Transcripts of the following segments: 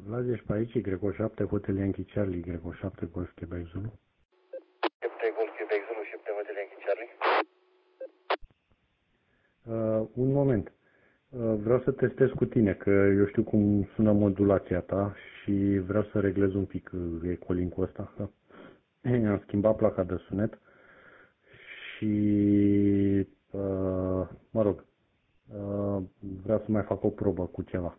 Vlad, ești pe aici, Y7, Hotel Yankee Charlie, Y7, Golf Quebec Zulu. 7 Golf Quebec Zulu, 7 Hotel Yankee Charlie. Un moment. Vreau să testez cu tine, că eu știu cum sună modulația ta și vreau să reglez un pic ecolink-ul ăsta. Da? Am schimbat placa de sunet și, mă rog, vreau să mai fac o probă cu ceva.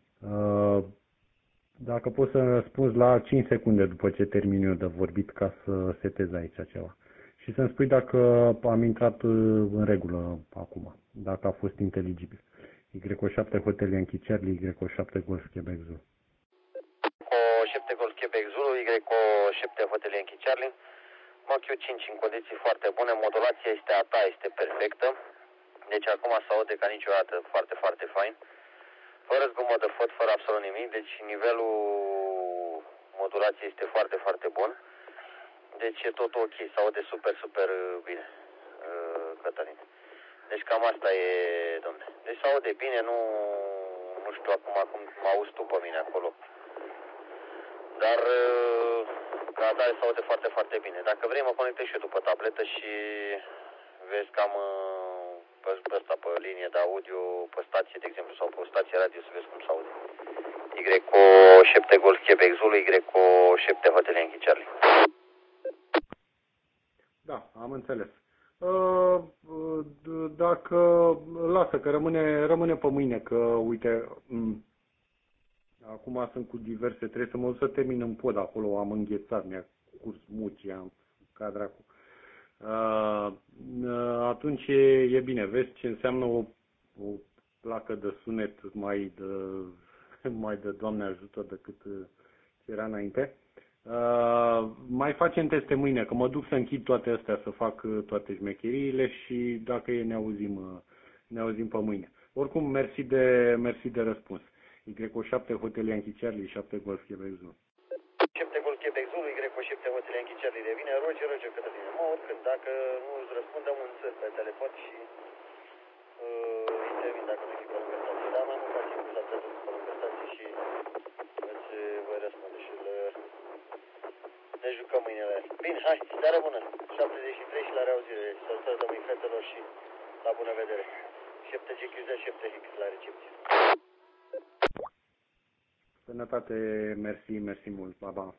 Dacă poți să răspunzi la 5 secunde după ce termin eu de vorbit ca să setez aici ceva. Și să-mi spui dacă am intrat în regulă acum, dacă a fost inteligibil. Y7 Hotel Yankee Charlie, Y7 Golf Quebec Zulu. Y7 Golf Quebec Zulu, Y7 Hotel Yankee Charlie. Mach 5 în condiții foarte bune, modulația este a ta, este perfectă. Deci acum se aude ca niciodată, foarte, foarte fain. Fără zgomot de făt, fără absolut nimic, deci nivelul modulației este foarte, foarte bun. Deci e tot ok, se aude super, super bine, Cătălin. Deci cam asta e, domne. Deci se aude bine, nu știu acum cum mă auzi tu pe mine acolo. Dar ca atare se aude foarte, foarte bine. Dacă vrei mă conectez și eu după tabletă și vezi cam pe ăsta, pe linie de audio, pe stație, de exemplu, sau pe o stație radio, să vezi cum se aude. Y7 Golf Quebec Zulu, Y7 Hotel Yankee Charlie. Da, am înțeles. Dacă lasă, că rămâne pe mâine, că uite, acum sunt cu diverse, trebuie să mă duc să termin în pod, acolo am înghețat, mi-a curs mucii, am ca dracu. Atunci e bine, vezi ce înseamnă o placă de sunet mai de Doamne ajută decât ce era înainte. Mai facem teste mâine, că mă duc să închid toate astea, să fac toate șmecheriile și dacă e ne auzim pe mâine. Oricum, mersi de răspuns. Y7 Hotel Yankee Charlie, 7 Golf Quebec Zulu. 7 Golf Quebec Zulu, Y7 Hotel Yankee Charlie de vine, roge, Cătăline. Mă, oricând, dacă nu îți răspundem un țăr pe telefon și intervin dacă nu fi pe lângă stație. Dar mai mult facem cu să pe lângă stație și îți voi răspunde și ne jucăm mâinile. Bine, hai, seară bună. 73 și la reauzire. Salutări domnului fetelor și la bună vedere. 7 GQZ, 7 Hix la recepție. Sănătate, mersi mult, pa, pa.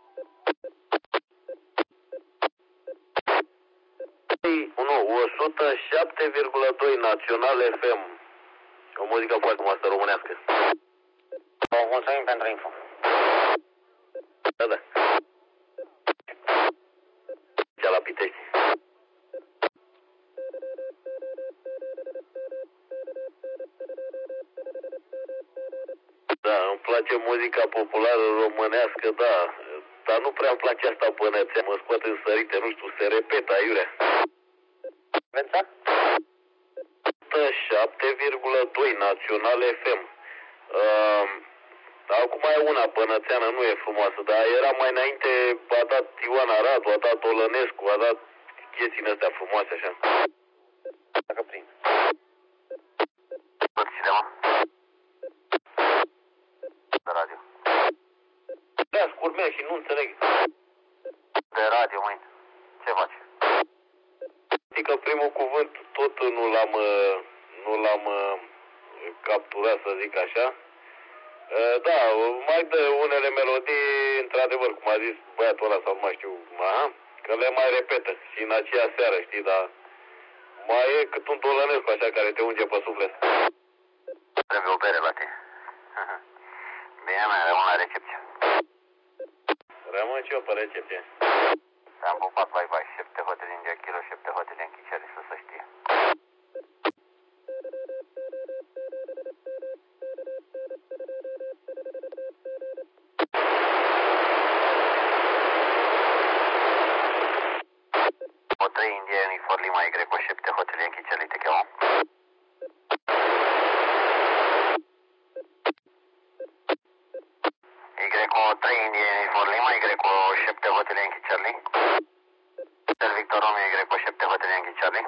107,2 Național FM. O muzică foarte frumoasă românească. Mulțumim pentru info. Da. Cea la Pitești. Da, îmi place muzica populară românească, da. Dar nu prea îmi place asta până mă scot în sărite, nu știu, se repetă aiurea. Vența? 7,2 Național FM. Acum e una pănățeană, nu e frumoasă, dar era mai înainte, a dat Ioana Radu, a dat Olănescu, a dat chestiile astea frumoase așa. Dacă prind. Părțile, mă? De radio. Da, scurmea și nu înțeleg. De radio, măi. Ce faci? Că primul cuvânt tot nu l-am capturat, să zic așa. Da, mai dă unele melodii, într-adevăr, cum a zis băiatul ăla, sau nu mai știu, că le mai repetă și în aceea seară, știi, dar mai e cât un dolănescu așa care te unge pe suflet. Trebuie o bere la tine. Bine, mai rămân la recepție. Rămân și eu pe recepție. Am pupat, bye, 7 Hotel India Kilo, 7 Hotel Yankee Charlie, să se știe. O 3 India Unifor Lima Y7 Hotel Yankee Charlie, te cheamă? Y3 India Unifor Lima Y7 Hotel Yankee Charlie. Victor Romeo Y7 Hotel Yankee Charlie.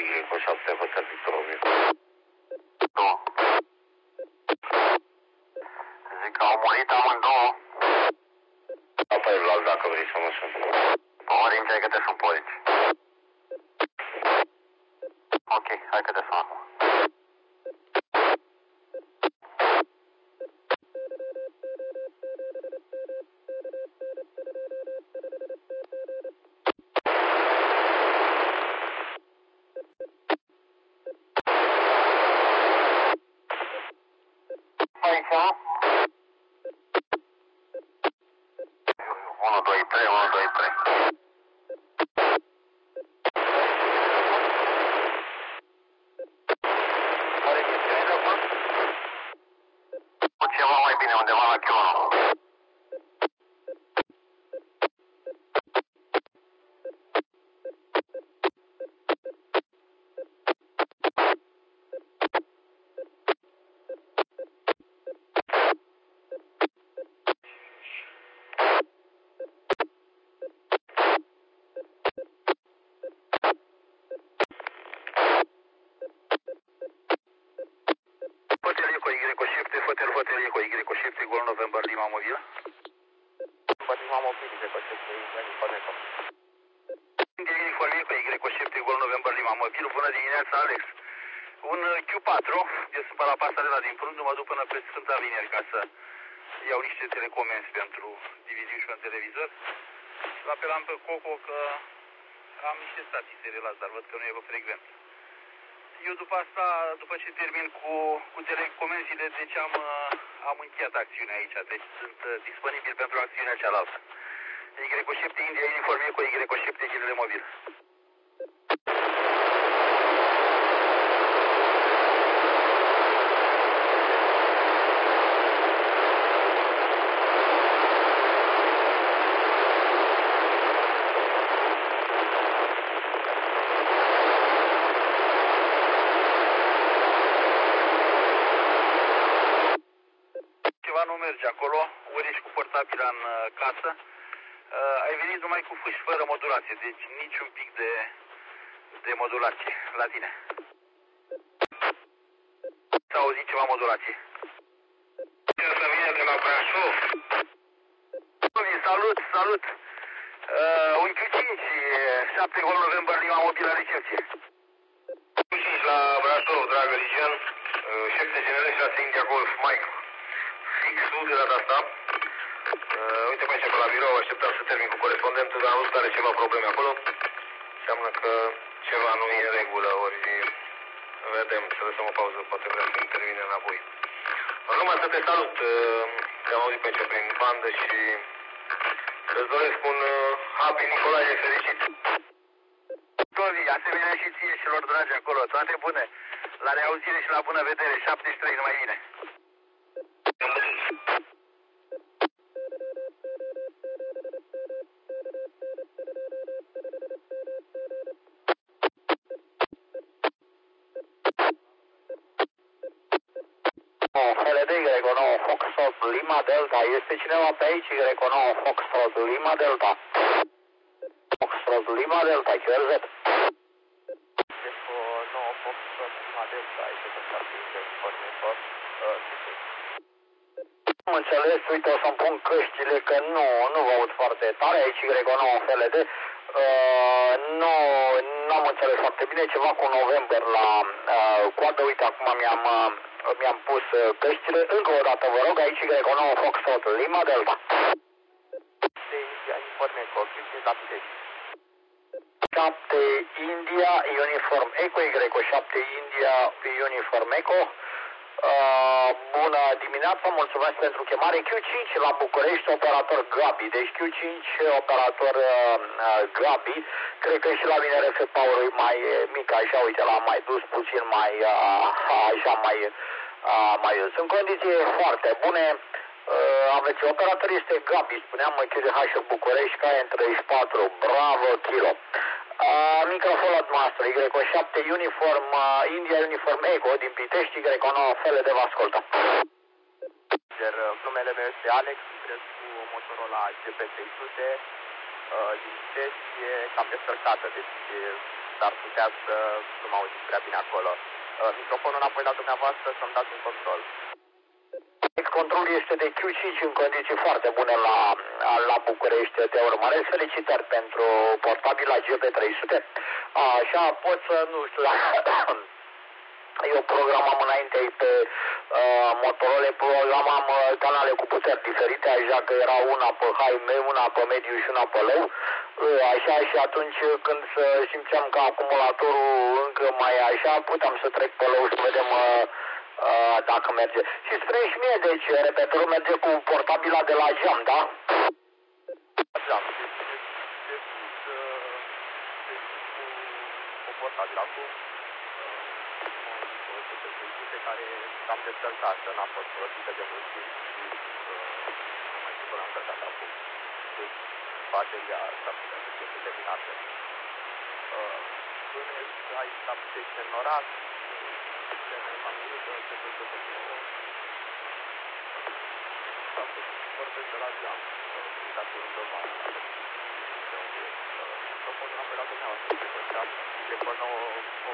Y7 Hotel Victor Romeo. Două. Zic că au murit amândouă. Apoi Vlad, dacă vrei să mă suni. Orange, hai că te sun pe Orange. Ok, hai că te sun acum. Aici? 1, 2, 3, 1, 2, 3. Care chestiune de acum? Ceva mai bine, undeva la Q1. Hotel Eco Y7, Hotel Eco Y7, Gol November Lima Mobil. Lima Mobil, Y7, Uniform Eco. Uniform Eco Y7, Gol November Lima Mobil. Bună dimineața, Alex. Un Q4, eu sunt pe la pasarela din Prundu, mă duc până pe Sfânta Vineri ca să iau niște telecomenzi pentru diviziuni și un televizor. L apelam pe Coco că am niște stații serialați, dar văd că nu e frecvent. Eu după asta, după ce termin cu telecomenzile, deci am încheiat acțiunea aici, deci sunt disponibil pentru acțiunea cealaltă. Y7 India Uniform Eco Y7 Ghidele Mobil. Ceva nu merge acolo, ori ești cu portabila în casă, ai venit numai cu fâși, fără modulație, deci niciun pic de modulație la tine. S-a auzit ceva modulație. Să vine de la Brașov. Salut! Un Q5, 7 Gol November Lima Mobil la recepție. Q5 la Brașov, dragă Ligian, 7 generări 6 India Golf Mike. Fix-ul de data asta. Uite pe aici pe la birou, așteptam să termin cu corespondentul, dar am văzut că are ceva probleme acolo. Înseamnă că ceva nu e în regulă, ori vedem, să lăsăm o pauză, poate vrea să intervine înapoi. Numai să te salut, te-am auzit pe aici prin bandă și îți doresc un Happy Nicolae fericit. Tovi, asemenea și ție celor dragi acolo, toate bune. La reauzire și la bună vedere, 73, numai bine. FLD Y9 Foxtrot Lima Delta. Este cineva pe aici? Y9 Foxtrot Lima Delta. Foxtrot Lima Delta, QRZ. Y9 Foxtrot Lima Delta. Este pe șapte informator. Am înțeles, uite, o să-mi pun căștile că nu vă aud foarte tare. Aici Y9 FLD. Nu am înțeles foarte bine, ceva cu November la coadă. Uite, acum mi-am pus căștile. Încă o dată, vă rog, aici Y9 Foxtrot Lima Delta. Informe Eco, 7 India Uniform Eco, Y7 India Uniform Eco. Bună dimineața, mulțumesc pentru chemare. Q5 la București, operator Gabi. Deci Q5, operator Gabi. Cred că și la mine RF Power e mai mic, așa, uite, l-am mai dus puțin mai, așa, mai jos. În condiții foarte bune, aveți operator, este Gabi, spuneam, QDH București, KN34, Bravo, Kilo. Microfon la noastră, Y7 Uniform, India Uniform Eco, din Pitești, Y9 FLD, vă ascultă. Numele meu este Alex, lucrez cu Motorola GP600, din Pitești e cam descărcată, deci s-ar putea să nu mă auziți prea bine acolo. Microfonul înapoi la dumneavoastră să-mi dați un control. Controlul este de Q5 în condiții foarte bune la București. Te urmăresc. Felicitări pentru portabila GB300. Așa pot să, nu știu, eu programam înainte pe Motorola, programam canale cu puteri diferite, așa că era una pe high, una pe mediu și una pe low. Așa, și atunci când simțeam că acumulatorul încă mai așa, puteam să trec pe low să vedem dacă merge. Și spre și mie, deci repetorul merge cu portabila de la geam, da? Geam, deci cu portabila cu care am descărcat, n-a fost folosită de mult timp și mai sigur am încărcat acum. Deci bateria s-a putea să fie terminată. Până aici la Pitești în oraș, vorbesc de la geam, dacă e undeva de unde microfonul apoi la dumneavoastră, de până o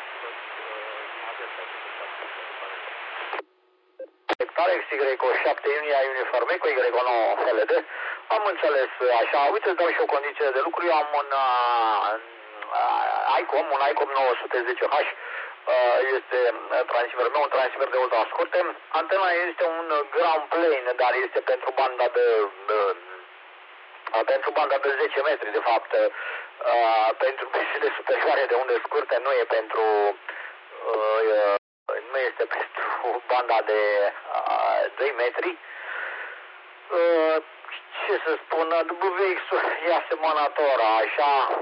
Alex Y7 Unia uniforme cu Y9 FLD. Am înțeles așa. Uite, îți dau și o condiție de lucru. Eu am un ICOM 910H. Este transmitter meu, un transmitter de ultra scurte. Antena este un ground plane, dar este pentru banda de 10 metri, de fapt. Pentru pieșele superioare de unde scurte, nu e pentru nu este pentru banda de 2 metri. Ce să spun, WX-ul e asemănător, așa,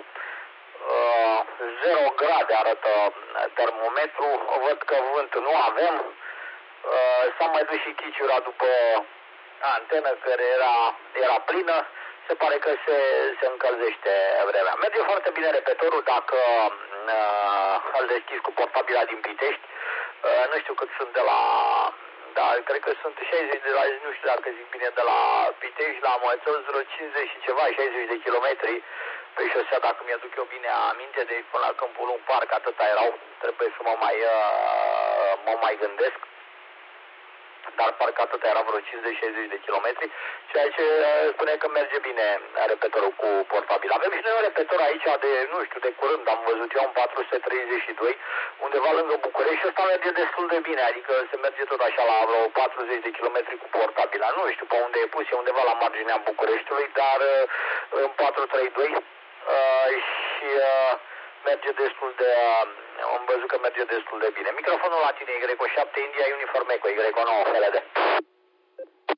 0 grade arată termometru, văd că vânt nu avem. S-a mai dus și chiciura după antenă care era plină. Se pare că se încălzește vremea. Merge foarte bine repetorul dacă îl deschizi cu portabila din Pitești. Nu știu cât sunt de la... Da, cred că sunt 60 de la... Nu știu dacă zic bine, de la Pitești la Mățău, 50 și ceva, 60 de kilometri pe șosea, dacă mi-aduc eu bine aminte, deci până la Câmpul Lung Parc atâta erau. Trebuie să mă mai gândesc. Dar parcă atâta era vreo 50-60 de kilometri, ceea ce spune că merge bine repetorul cu portabil. Avem și noi un repetor aici de, nu știu, de curând am văzut eu, un 432, undeva lângă București și ăsta merge destul de bine, adică se merge tot așa la vreo 40 de kilometri cu portabila. Nu știu pe unde e pus, e undeva la marginea Bucureștiului, dar în 432 și merge destul de... am văzut că merge destul de bine. Microfonul la tine, Y7 India, uniforme cu Y9 FLD.